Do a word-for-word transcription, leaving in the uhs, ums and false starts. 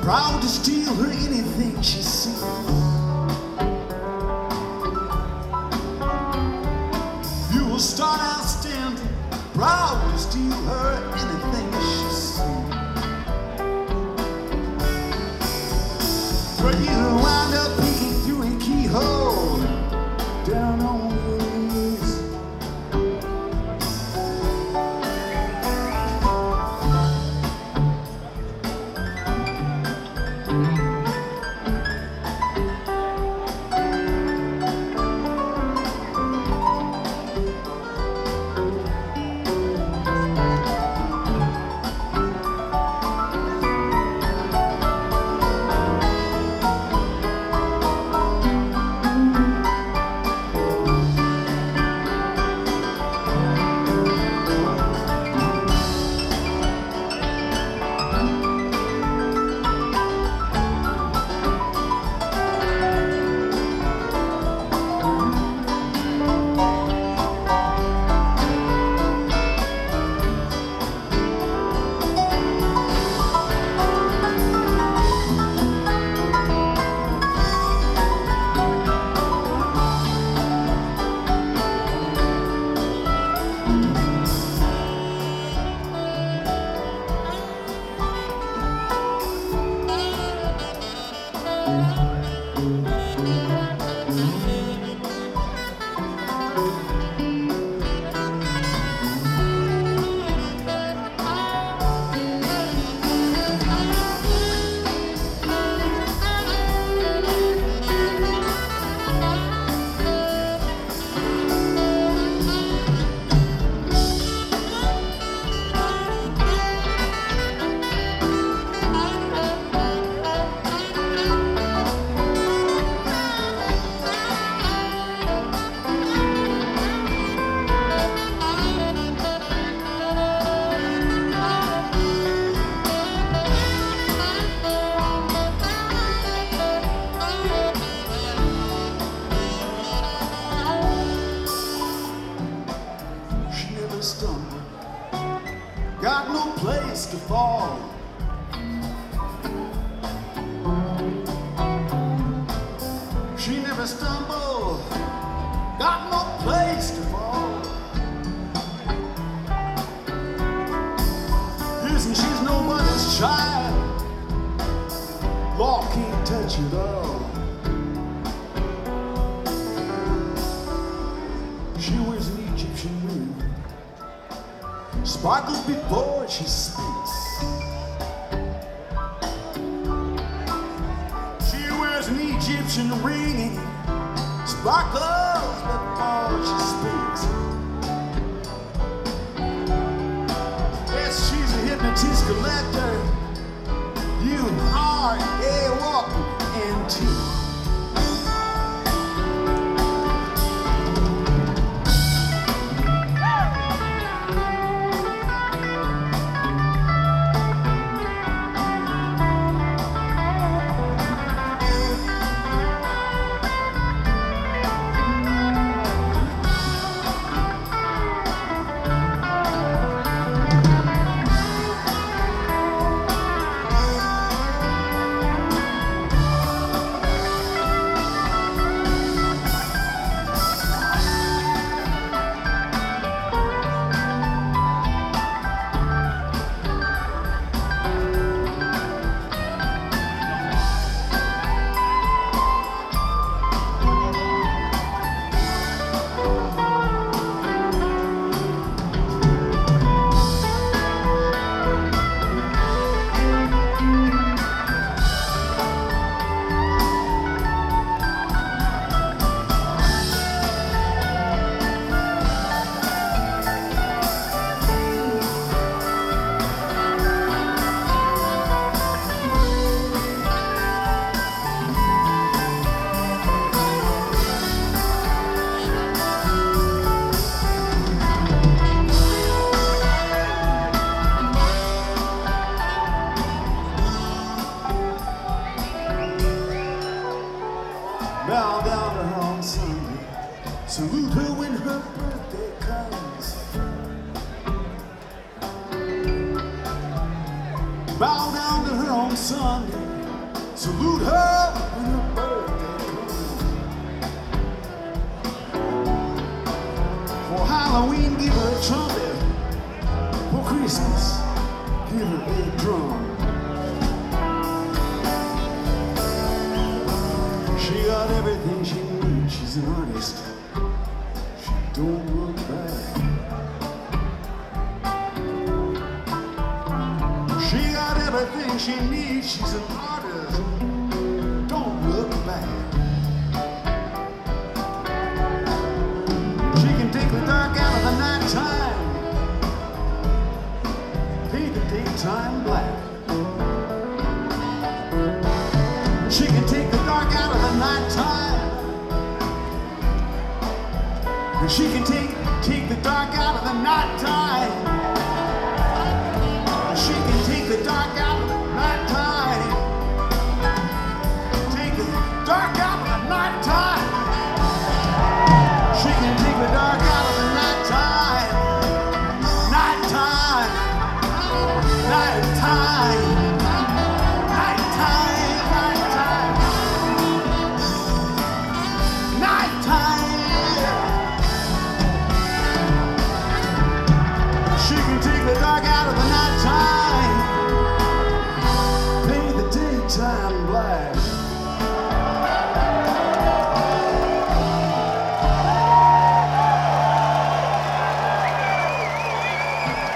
proud to steal her anything she sees. You will start out standing, proud to steal her anything she sees. But you wind up peeking through a keyhole down on your knees. Stumble, got no place to fall. She never stumbled, got no place to fall. Listen, she's nobody's child, law can't touch it all. She wears an Egyptian ring, sparkles before she speaks. She wears an Egyptian ring, sparkles before she speaks. Yes, she's a hypnotist collector. You are a walking antique. Bow down to her on Sunday, salute her when her birthday comes. Bow down to her on Sunday, Salute her when her birthday comes. For Halloween, give her a trumpet. For Christmas, give her a drum. She got everything she needs. She's an artist. She don't look back. She got everything she needs. She's an artist. Don't look back. She can take the dark out of the night time. Paint the daytime black. She can take the dark out of the night time. And she can take take the dark out of the night time.